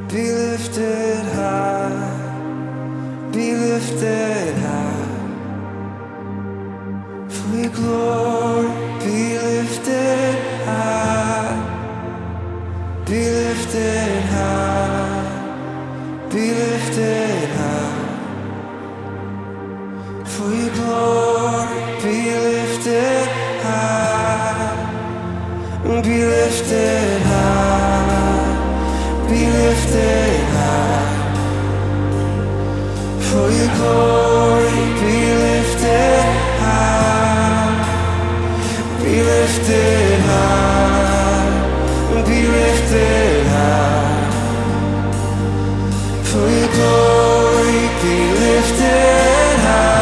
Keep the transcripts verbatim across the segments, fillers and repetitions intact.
Be lifted high, be lifted high. For your glory, be lifted high, be lifted high, be lifted high. For your glory, be lifted high, be lifted high, be lifted high. For your glory, be lifted high, be lifted high, be lifted high. For your glory, be lifted high.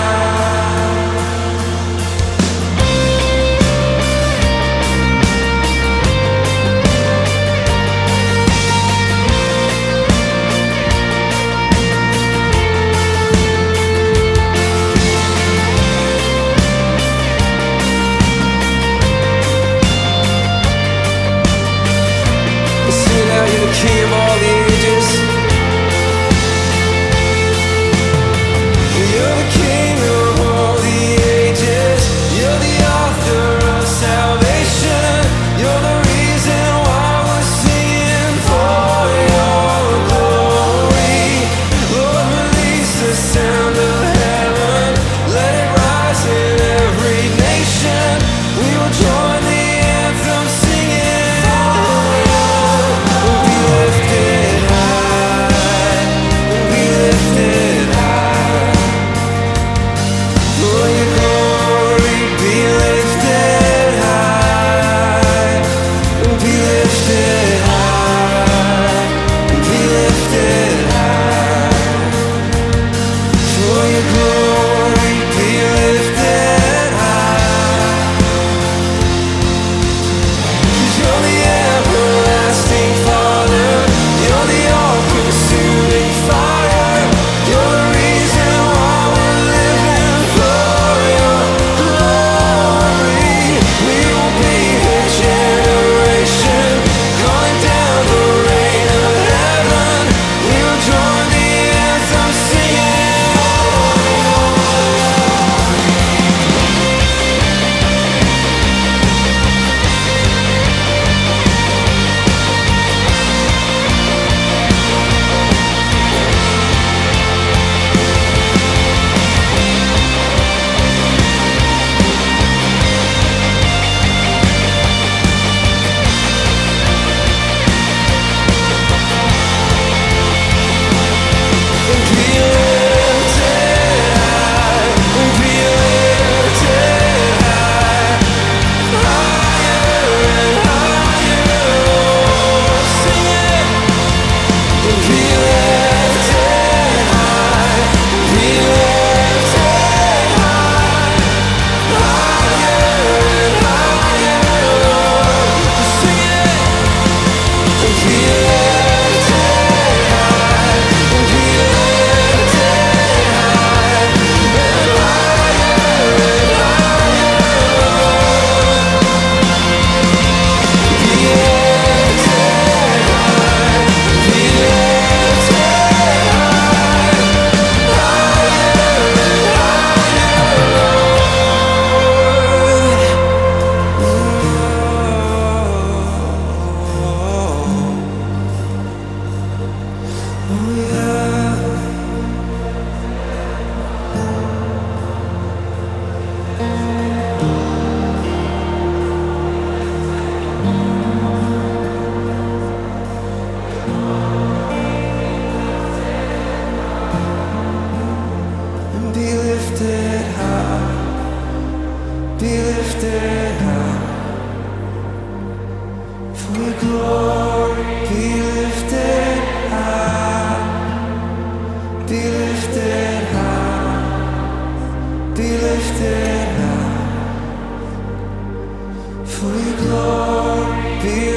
You're the king of all the ages. You're the king of all the ages. You're the author of salvation. You're the reason why we're singing for your glory. Lord, release the sound of heaven. Let it rise in every nation. We will join the anthem singing. Be lifted high, for your glory, be lifted high, be lifted high, be lifted high, for your glory, be